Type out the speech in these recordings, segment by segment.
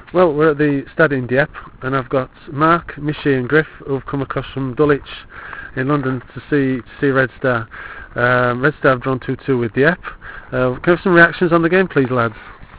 Well, we're at the Stade in Dieppe, and I've got Mark, Michie and Griff who've come across from Dulwich in London to see Red Star. Red Star have drawn 2-2 with Dieppe. Can I have some reactions on the game, please, lads?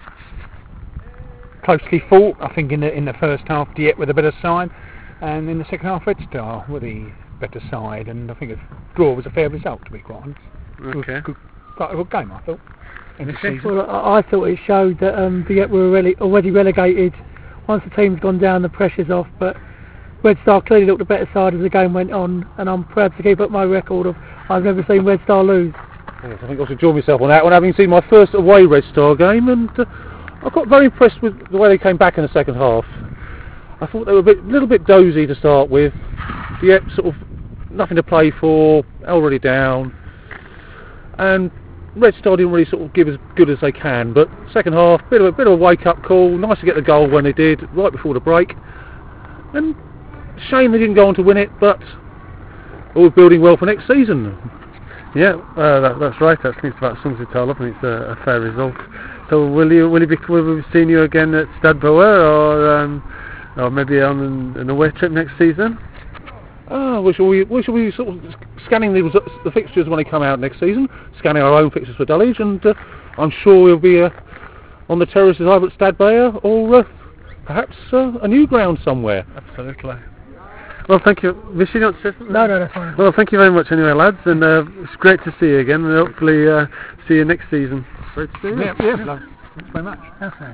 Closely fought. I think in the first half Dieppe with a better side, and in the second half Red Star with the better side, and I think a draw was a fair result, to be quite honest. Okay. Quite a good game, I thought. Well, I thought it showed that Dieppe were already relegated. Once the team's gone down, the pressure's off, but Red Star clearly looked the better side as the game went on, and I'm proud to keep up my record of I've never seen Red Star lose. Yes, I think I should join myself on that one, having seen my first away Red Star game, and I got very impressed with the way they came back in the second half. I thought they were a little bit dozy to start with. Dieppe sort of nothing to play for, already down, and Red Star didn't really sort of give as good as they can, but second half, bit of a wake-up call. Nice to get the goal when they did, right before the break. And shame they didn't go on to win it, but all building well for next season. Yeah, that's right. That seems about sums it all up, and it's a fair result. So will we be seeing you again at Stade Boer, or maybe on an away trip next season? We shall be sort of scanning the fixtures when they come out next season, scanning our own fixtures for Dulwich, and I'm sure we'll be on the terraces either at Stade Boer or perhaps a new ground somewhere. Absolutely. Well, thank you. Michie, you want to say something? No, that's fine. Well, thank you very much anyway, lads, and it's great to see you again, and hopefully see you next season. Yeah, thanks very much.